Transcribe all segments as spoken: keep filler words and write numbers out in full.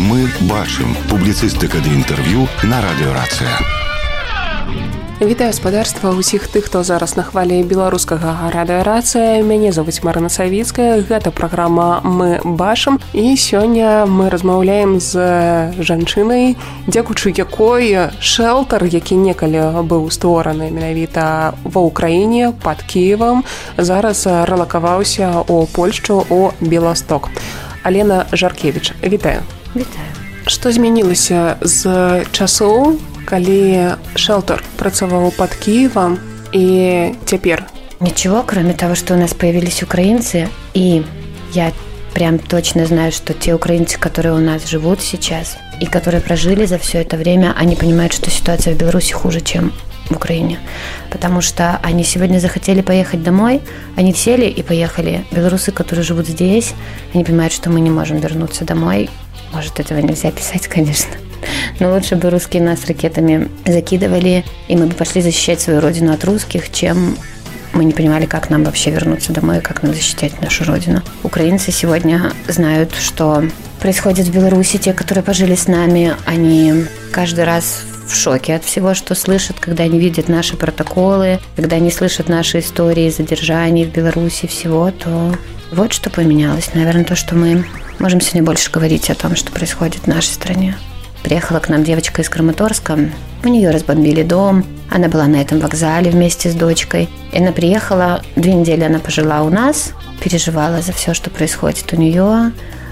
Мы бачым. Публіцыстыка ды інтэрв'ю на радыёрацыя. Вітаю спадарства ўсіх тых, хто зараз на хвалі беларускага радыёрацыя. Мяне зовут Марына Савіцкая. Гэта праграма «Мы бачым». І сёння мы размаўляем з жанчынай, дзякуючы якой шэлтар, які некалі быў створаны менавіта ва ўкраіне пад Кіевам, зараз рэлакаваўся ў Польшчу, у Беласток. Алена Жаркевіч, вітаю. Вітаю. Што змянілася з часоў, калі шелтер працаваў под Киевом, и теперь? Ничего, кроме того, что у нас появились украинцы, и я прям точно знаю, что те украинцы, которые у нас живут сейчас, и которые прожили за все это время, они понимают, что ситуация в Беларуси хуже, чем в Украине. Потому что они сегодня захотели поехать домой, они сели и поехали. Белорусы, которые живут здесь, они понимают, что мы не можем вернуться домой. Может, этого нельзя писать, конечно. Но лучше бы русские нас ракетами закидывали, и мы бы пошли защищать свою родину от русских, чем мы не понимали, как нам вообще вернуться домой, как нам защищать нашу родину. Украинцы сегодня знают, что происходит в Беларуси. Те, которые пожили с нами, они каждый раз в шоке от всего, что слышат, когда они видят наши протоколы, когда они слышат наши истории задержаний в Беларуси, всего, то вот что поменялось. Наверное, то, что мы можем сегодня больше говорить о том, что происходит в нашей стране. Приехала к нам девочка из Краматорска. У нее разбомбили дом. Она была на этом вокзале вместе с дочкой. И она приехала, две недели она пожила у нас, переживала за все, что происходит у нее.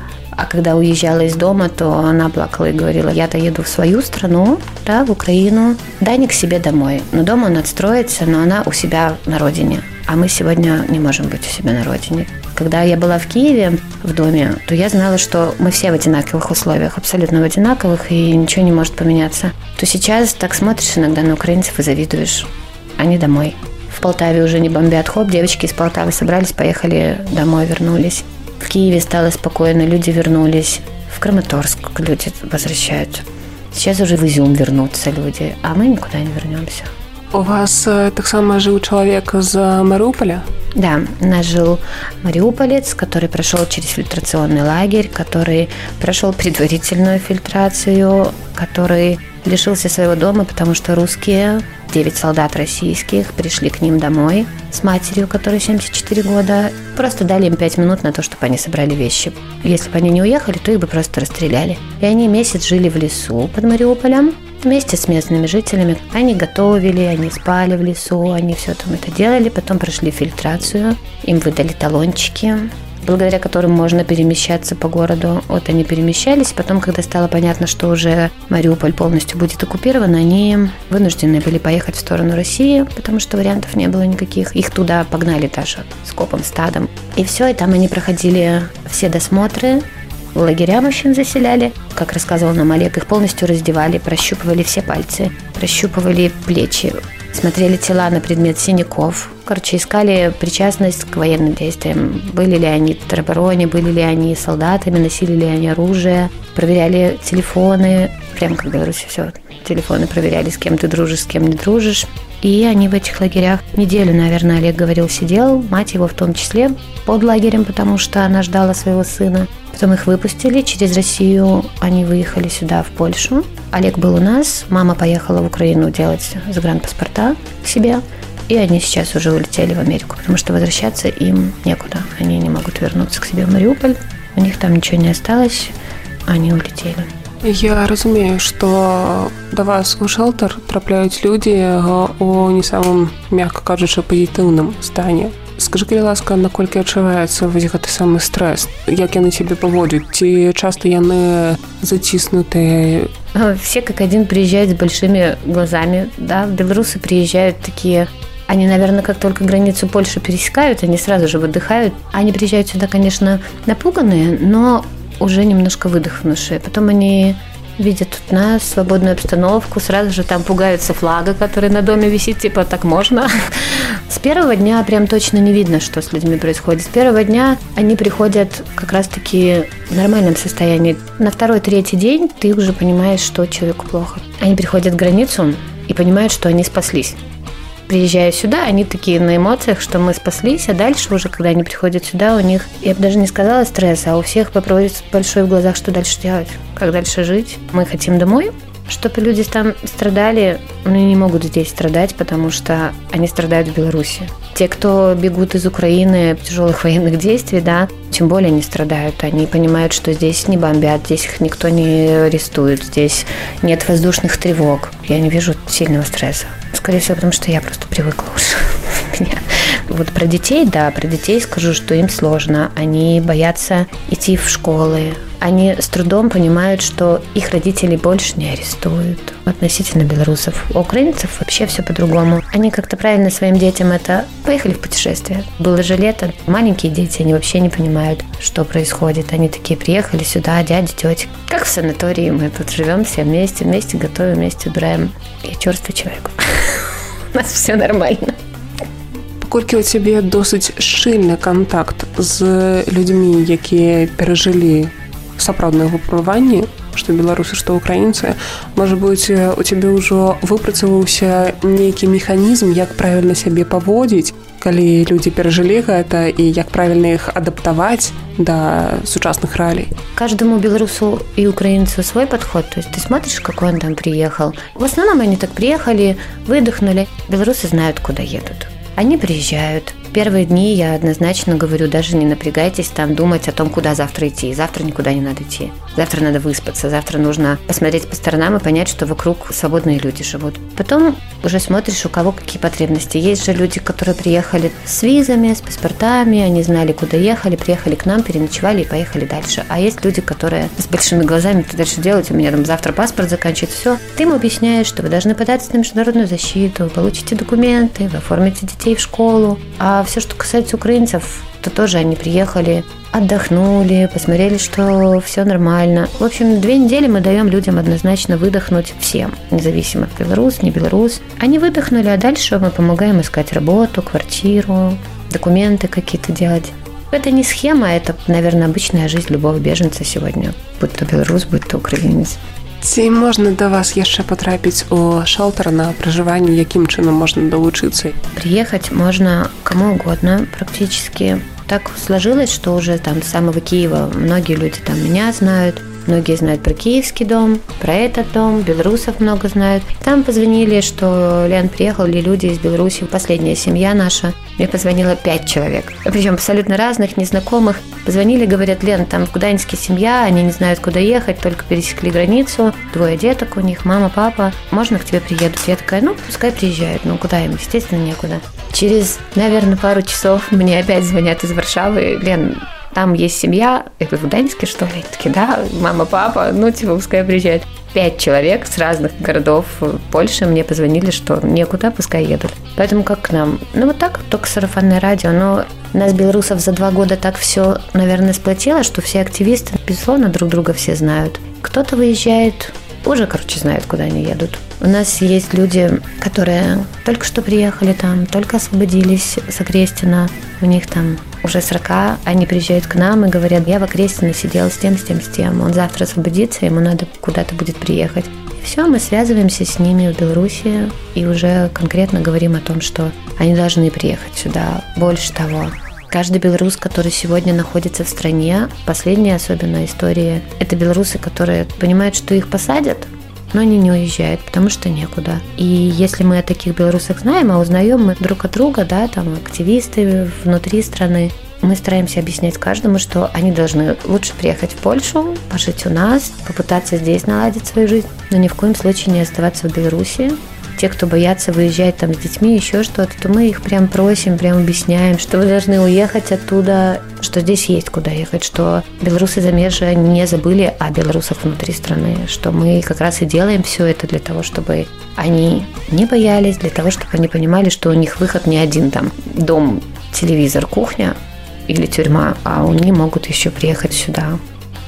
А когда уезжала из дома, то она плакала и говорила: я-то еду в свою страну, да, в Украину, да, не к себе домой. Но дома он отстроится, но она у себя на родине. А мы сегодня не можем быть у себя на родине. Когда я была в Киеве, в доме, то я знала, что мы все в одинаковых условиях, абсолютно в одинаковых, и ничего не может поменяться. То сейчас так смотришь иногда на украинцев и завидуешь. Они домой. В Полтаве уже не бомбят. Хоп, девочки из Полтавы собрались, поехали домой, вернулись. В Киеве стало спокойно, люди вернулись. В Краматорск люди возвращаются. Сейчас уже в Изюм вернутся люди, а мы никуда не вернемся. У вас так само жил человек из Мариуполя? Да, у нас жил мариуполец, который прошел через фильтрационный лагерь, который прошел предварительную фильтрацию, который лишился своего дома, потому что русские, девять солдат российских, пришли к ним домой с матерью, которой семьдесят четыре года. Просто дали им пять минут на то, чтобы они собрали вещи. Если бы они не уехали, то их бы просто расстреляли. И они месяц жили в лесу под Мариуполем вместе с местными жителями. Они готовили, они спали в лесу, они все там это делали. Потом прошли фильтрацию, им выдали талончики, благодаря которым можно перемещаться по городу. Вот они перемещались. Потом, когда стало понятно, что уже Мариуполь полностью будет оккупирован, они вынуждены были поехать в сторону России, потому что вариантов не было никаких. Их туда погнали даже скопом, стадом. И все, и там они проходили все досмотры. В лагеря мужчин заселяли. Как рассказывал нам Олег, их полностью раздевали, прощупывали все пальцы, прощупывали плечи, смотрели тела на предмет синяков. Короче, искали причастность к военным действиям. Были ли они в теробороне, были ли они солдатами, носили ли они оружие. Проверяли телефоны. Прямо как в Беларуси все. Телефоны проверяли, с кем ты дружишь, с кем не дружишь. И они в этих лагерях неделю, наверное, Олег говорил, сидел. Мать его в том числе под лагерем, потому что она ждала своего сына. Потом их выпустили. Через Россию они выехали сюда, в Польшу. Олег был у нас. Мама поехала в Украину делать загранпаспорта к себе. И они сейчас уже улетели в Америку, потому что возвращаться им некуда. Они не могут вернуться к себе в Мариуполь. У них там ничего не осталось. Они улетели. Я разумею, что до вас у шелтер трапляюць людзі у не самым, мякка кажучы, пазітыўным стане. Скажи, калі ласка, наколькі адчуваецца вось гэты самы стрэс? Як яны цябе паводзяць? Ці часта яны заціснутыя? Все как один приезжают с большими глазами, да, белорусы приезжают такие. Они, наверное, как только границу Польши пересекают, они сразу же выдыхают. Они приезжают сюда, конечно, напуганные, но уже немножко выдохнувшие. Потом они видят тут нас, свободную обстановку, сразу же там пугаются флага, который на доме висит, типа, так можно. С первого дня прям точно не видно, что с людьми происходит. С первого дня они приходят как раз-таки в нормальном состоянии. На второй-третий день ты уже понимаешь, что человеку плохо. Они приходят к границу и понимают, что они спаслись. приезжая сюда, они такие на эмоциях, что мы спаслись, а дальше уже, когда они приходят сюда, у них, я бы даже не сказала стресс, а у всех вопрос большой в глазах, что дальше делать, как дальше жить. Мы хотим домой, чтобы люди там страдали, но не могут здесь страдать, потому что они страдают в Беларуси. Те, кто бегут из Украины тяжелых военных действий, да, тем более они страдают. Они понимают, что здесь не бомбят, здесь их никто не арестует, здесь нет воздушных тревог. Я не вижу сильного стресса. Скорее всего, потому что я просто привыкла уже. Вот про детей, да, про детей скажу, что им сложно. Они боятся идти в школы. Они с трудом понимают, что их родители больше не арестуют относительно белорусов. У украинцев вообще все по-другому. Они как-то правильно своим детям это... Поехали в путешествие. Было же лето. Маленькие дети, они вообще не понимают, что происходит. Они такие приехали сюда, дяди, тети. Как в санатории. Мы тут живем все вместе, вместе готовим, вместе убираем. Я черствый человек. У нас все нормально. Колькі у цябе досыць шчыльны кантакт з людзьмі, якія перажылі сапраўднае выпрабаванне, што беларусы, што украінцы, можа быць, у цябе ўжо выпрацаваўся нейкі механізм, як правільна сябе паводзіць, калі людзі перажылі гэта, і як правільна іх адаптаваць да сучасных реалий? Каждому белорусу и украинцу свой подход. То есть ты смотришь, какой он там приехал. В основном они так приехали, выдохнули. Белорусы знают, куда едут. Они приезжают. Первые дни я однозначно говорю, даже не напрягайтесь там думать о том, куда завтра идти. Завтра никуда не надо идти. Завтра надо выспаться. Завтра нужно посмотреть по сторонам и понять, что вокруг свободные люди живут. Потом уже смотришь, у кого какие потребности. Есть же люди, которые приехали с визами, с паспортами, они знали, куда ехали, приехали к нам, переночевали и поехали дальше. А есть люди, которые с большими глазами, что дальше делать, у меня там завтра паспорт заканчивается, все. Ты им объясняешь, что вы должны податься на международную защиту, вы получите документы, вы оформите детей в школу. А все, что касается украинцев, то тоже они приехали, отдохнули, посмотрели, что все нормально. В общем, две недели мы даем людям однозначно выдохнуть всем, независимо, белорус, не белорус. Они выдохнули, а дальше мы помогаем искать работу, квартиру, документы какие-то делать. Это не схема, это, наверное, обычная жизнь любого беженца сегодня, будь то белорус, будь то украинец. Ці можна да вас яшчэ потрапіць у шэлтер на пражыванне, якім чынам можна долучыцца? Приехать можно кому угодно практически. Так сложилось, что уже там с самого Киева многие люди там меня знают. Многие знают про киевский дом, про этот дом, белорусов много знают. Там позвонили, что Лен приехал, или люди из Беларуси, последняя семья наша. Мне позвонило пять человек, причем абсолютно разных, незнакомых. Позвонили, говорят, Лен, там в Гданьске семья, они не знают, куда ехать, только пересекли границу, двое деток у них, мама, папа, можно к тебе приедут? Я такая, ну, пускай приезжают, ну, куда им, естественно, некуда. Через, наверное, пару часов мне опять звонят из Варшавы, Лен, там есть семья, я говорю, в Гданьске, что ли? Такие, да, мама, папа, ну, типа, пускай приезжают. Пять человек с разных городов Польши мне позвонили, что некуда, пускай едут. Поэтому как к нам? Ну, вот так, только сарафанное радио. Но нас, белорусов, за два года так все, наверное, сплотило, что все активисты, безусловно, друг друга все знают. Кто-то выезжает, уже, короче, знают, куда они едут. У нас есть люди, которые только что приехали там, только освободились с Окрестина. У них там уже сорока, они приезжают к нам и говорят, я в Окрестино сидел с тем, с тем, с тем. Он завтра освободится, ему надо куда-то будет приехать. И все, мы связываемся с ними в Беларуси и уже конкретно говорим о том, что они должны приехать сюда. Больше того, каждый белорус, который сегодня находится в стране, последняя особенно история, это белорусы, которые понимают, что их посадят, но они не уезжают, потому что некуда. И если мы о таких белорусах знаем, а узнаем мы друг от друга, да, там активисты внутри страны, мы стараемся объяснять каждому, что они должны лучше приехать в Польшу, пожить у нас, попытаться здесь наладить свою жизнь, но ни в коем случае не оставаться в Беларуси. Те, кто боятся выезжать там с детьми, еще что-то, то мы их прям просим, прям объясняем, что вы должны уехать оттуда, что здесь есть куда ехать, что белорусы замежа не забыли о белорусах внутри страны, что мы как раз и делаем все это для того, чтобы они не боялись, для того, чтобы они понимали, что у них выход не один там дом, телевизор, кухня или тюрьма, а они могут еще приехать сюда.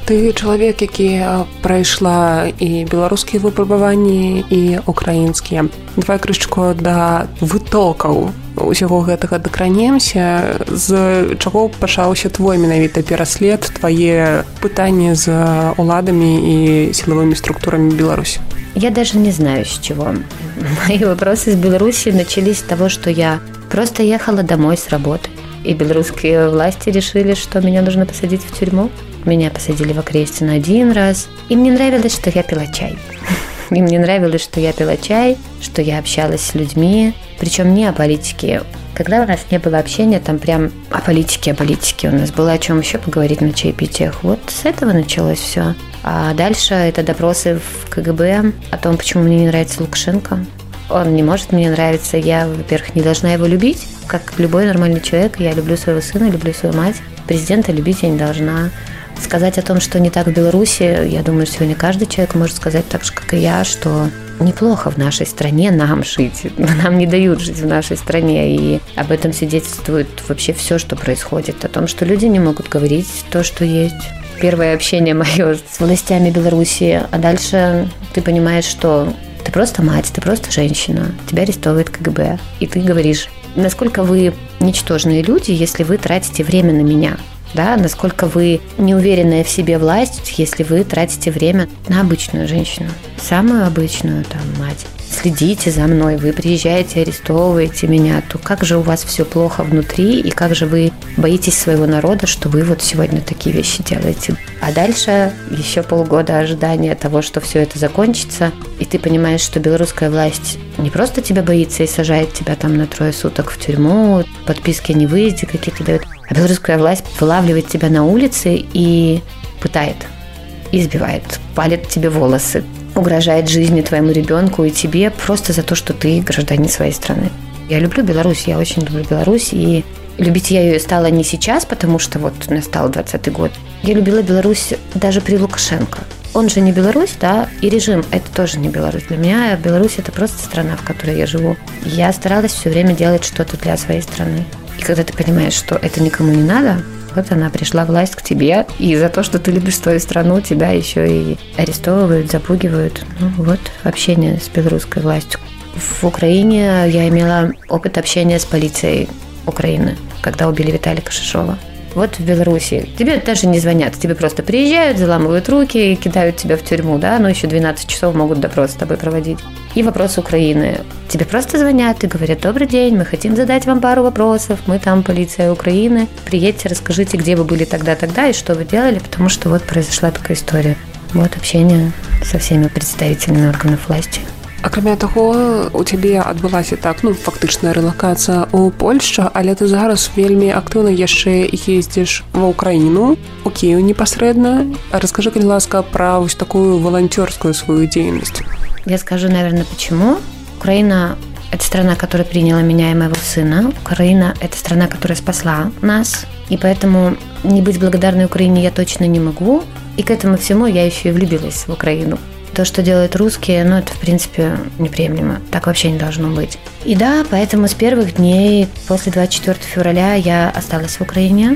Ты чалавек, які прайшла і беларускія выпрабаванні, і украінскія. Давай крышачку да вытокаў усяго гэтага дакранемся. З чаго пачаўся твой менавіта пераслед, твае пытанні з уладамі і сілавымі структурамі Беларусі? Я даже не знаю, с чего. Мои вопросы из Беларуси начались с того, что я просто ехала домой с работы. И белорусские власти решили, что меня нужно посадить в тюрьму. Меня посадили в Окрестина один раз. И мне нравилось, что я пила чай. И мне нравилось, что я пила чай, что я общалась с людьми. Причем не о политике. Когда у нас не было общения, там прям о политике, о политике. У нас было о чем еще поговорить на чаепитиях. Вот с этого началось все. А дальше это допросы в ка гэ бэ о том, почему мне не нравится Лукашенко. Он не может мне нравиться. Я, во-первых, не должна его любить. Как любой нормальный человек, я люблю своего сына, люблю свою мать. Президента любить я не должна. Сказать о том, что не так в Беларуси, я думаю, сегодня каждый человек может сказать так же, как и я, что неплохо в нашей стране нам жить. Нам не дают жить в нашей стране. И об этом свидетельствует вообще все, что происходит. О том, что люди не могут говорить то, что есть. Первое общение мое с властями Беларуси. А дальше ты понимаешь, что ты просто мать, ты просто женщина. Тебя арестовывает ка гэ бэ. И ты говоришь, насколько вы ничтожные люди, если вы тратите время на меня. Да, насколько вы неуверенная в себе власть, если вы тратите время на обычную женщину, самую обычную там мать. Следите за мной, вы приезжаете, арестовываете меня, то как же у вас все плохо внутри, и как же вы боитесь своего народа, что вы вот сегодня такие вещи делаете. А дальше еще полгода ожидания того, что все это закончится, и ты понимаешь, что белорусская власть не просто тебя боится и сажает тебя там на трое суток в тюрьму, подписки о невыезде какие-то дают, а белорусская власть вылавливает тебя на улице и пытает, избивает, палит тебе волосы, угрожает жизни твоему ребенку и тебе просто за то, что ты гражданин своей страны. Я люблю Беларусь, я очень люблю Беларусь, и любить я ее стала не сейчас, потому что вот настал двадцатый год. Я любила Беларусь даже при Лукашенко. Он же не Беларусь, да, и режим – это тоже не Беларусь. Для меня Беларусь – это просто страна, в которой я живу. Я старалась все время делать что-то для своей страны. И когда ты понимаешь, что это никому не надо, вот она пришла власть к тебе, и за то, что ты любишь свою страну, тебя еще и арестовывают, запугивают. Ну, вот общение с белорусской властью. В Украине я имела опыт общения с полицией Украины, когда убили Виталика Шишова. Вот в Беларуси тебе даже не звонят, тебе просто приезжают, заламывают руки и кидают тебя в тюрьму, да, но еще двенадцать часов могут допрос с тобой проводить. И вопрос Украины. Тебе просто звонят и говорят: добрый день, мы хотим задать вам пару вопросов, мы там полиция Украины, приедьте, расскажите, где вы были тогда-тогда и что вы делали, потому что вот произошла такая история. Вот общение со всеми представителями органов власти. Акрамя таго, у цябе адбылася так, ну, фактычная рэлакацыя ў Польшчу, але ты зараз вельмі актыўна яшчэ ездзіш ва Ўкраіну, у Кіеў непасрэдна. Расскажи, калі ласка, пра вось такую волонтёрскую свою деятельность. Я скажу, наверное, почему. Украина – это страна, которая приняла меня и моего сына. Украина – это страна, которая спасла нас. И поэтому не быть благодарной Украине я точно не могу. И к этому всему я еще и влюбилась в Украину. То, что делают русские, ну, это, в принципе, неприемлемо. Так вообще не должно быть. И да, поэтому с первых дней после двадцать четвёртого февраля я осталась в Украине.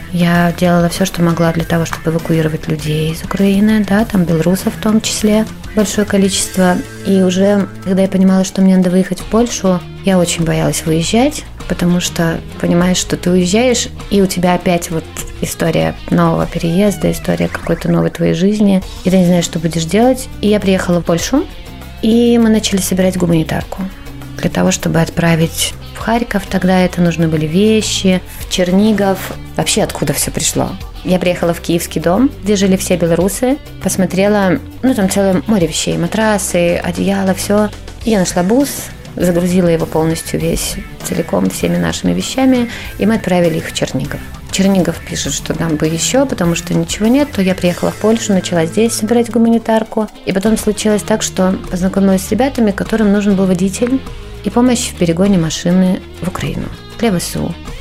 Я делала все, что могла для того, чтобы эвакуировать людей из Украины, да, там белорусов в том числе, большое количество. И уже, когда я понимала, что мне надо выехать в Польшу, я очень боялась выезжать, потому что понимаешь, что ты уезжаешь, и у тебя опять вот история нового переезда, история какой-то новой твоей жизни, и ты не знаешь, что будешь делать. И я приехала в Польшу, и мы начали собирать гуманитарку для того, чтобы отправить в Харьков. Тогда это нужны были вещи, в Чернигов. Вообще откуда все пришло? Я приехала в Киевский дом, где жили все белорусы, посмотрела, ну там целое море вещей, матрасы, одеяло, все. Я нашла бус, загрузила его полностью весь, целиком, всеми нашими вещами, и мы отправили их в Чернигов. Чернигов пишет, что нам бы еще, потому что ничего нет, то я приехала в Польшу, начала здесь собирать гуманитарку. И потом случилось так, что познакомилась с ребятами, которым нужен был водитель и помощь в перегоне машины в Украину для вэ эс у.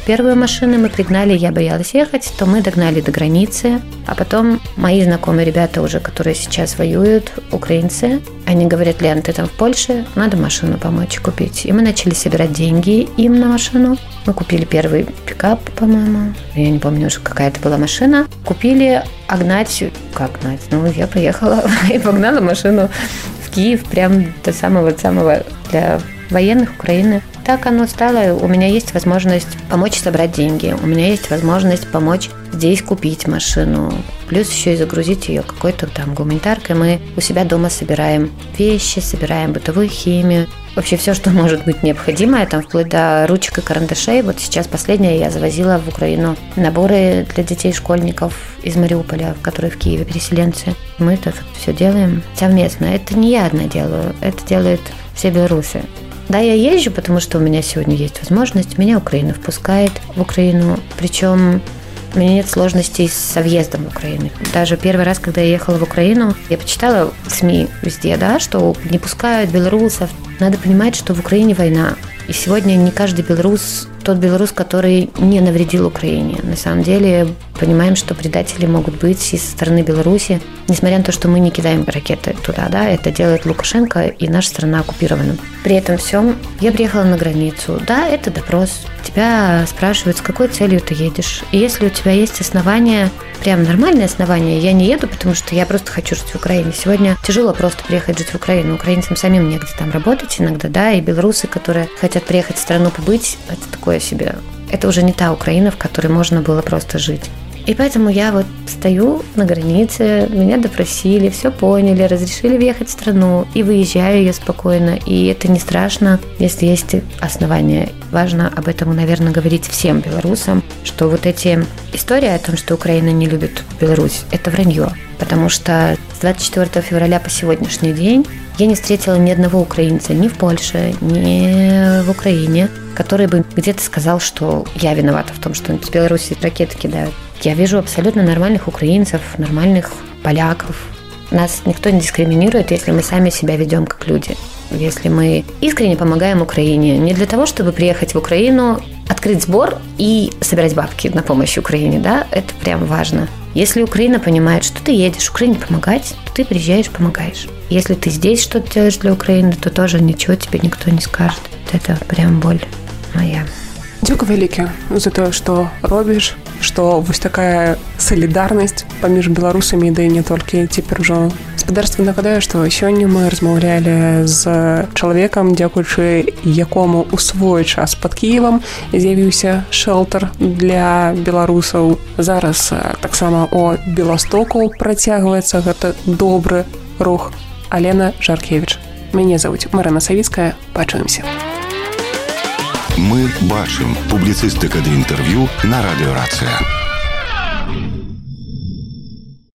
первую машину, мы пригнали, я боялась ехать, то мы догнали до границы. А потом мои знакомые ребята уже, которые сейчас воюют, украинцы, они говорят: Лен, ты там в Польше, надо машину помочь купить. И мы начали собирать деньги им на машину. Мы купили первый пикап, по-моему. Я не помню уже, какая это была машина. Купили, а гнать... Как гнать? Ну, я поехала и погнала машину в Киев прям до самого-самого для военных Украины. Так оно стало. У меня есть возможность помочь собрать деньги. У меня есть возможность помочь здесь купить машину. Плюс еще и загрузить ее какой-то там гуманитаркой. Мы у себя дома собираем вещи, собираем бытовую химию. Вообще все, что может быть необходимое, там вплоть до ручек и карандашей. Вот сейчас последнее я завозила в Украину наборы для детей-школьников из Мариуполя, которые в Киеве переселенцы. Мы это все делаем совместно. Это не я одна делаю, это делают все белорусы. Да, я езжу, потому что у меня сегодня есть возможность. Меня Украина впускает в Украину. Причем у меня нет сложностей со въездом в Украину. Даже первый раз, когда я ехала в Украину, я почитала в СМИ везде, да, что не пускают белорусов. Надо понимать, что в Украине война. И сегодня не каждый белорус тот белорус, который не навредил Украине. На самом деле понимаем, что предатели могут быть и со стороны Беларуси, несмотря на то, что мы не кидаем ракеты туда, да, это делает Лукашенко, и наша страна оккупирована. При этом всем я приехала на границу. Да, это допрос. Тебя спрашивают, с какой целью ты едешь. И если у тебя есть основания, прям нормальные основания, я не еду, потому что я просто хочу жить в Украине. Сегодня тяжело просто приехать жить в Украину. Украинцам самим негде там работать иногда, да, и белорусы, которые хотят приехать в страну побыть, это такое себе. Это уже не та Украина, в которой можно было просто жить. И поэтому я вот стою на границе, меня допросили, все поняли, разрешили въехать в страну, и выезжаю я спокойно, и это не страшно, если есть основания. Важно об этом, наверное, говорить всем белорусам, что вот эти истории о том, что Украина не любит Беларусь, это вранье, потому что с двадцать четвёртого февраля по сегодняшний день я не встретила ни одного украинца ни в Польше, ни в Украине, который бы где-то сказал, что я виновата в том, что с Беларуси ракеты кидают. Я вижу абсолютно нормальных украинцев, нормальных поляков. Нас никто не дискриминирует, если мы сами себя ведем как люди. Если мы искренне помогаем Украине. Не для того, чтобы приехать в Украину, открыть сбор и собирать бабки на помощь Украине, да, это прям важно. Если Украина понимает, что ты едешь Украине помогать, то ты приезжаешь, помогаешь. Если ты здесь что-то делаешь для Украины, то тоже ничего тебе никто не скажет. Это прям боль моя. Дзякуй вялікі за тое, што робіш, што вось такая салідарнасць паміж беларусамі, да і не толькі цяпер ужо. Спадарства нагадаю, што сёння мы размаўлялі з чалавекам, дзякуючы якому ў свой час пад Кіевам з'явіўся шэлтар для беларусаў. Зараз таксама у Беластоку працягваецца гэты добры рух. Алена Жаркевіч. Мяне завуць Марына Савіцкая. Пачуемся. Мы бачым. Публіцыстыка ды інтэрв'ю на радыёрацыя.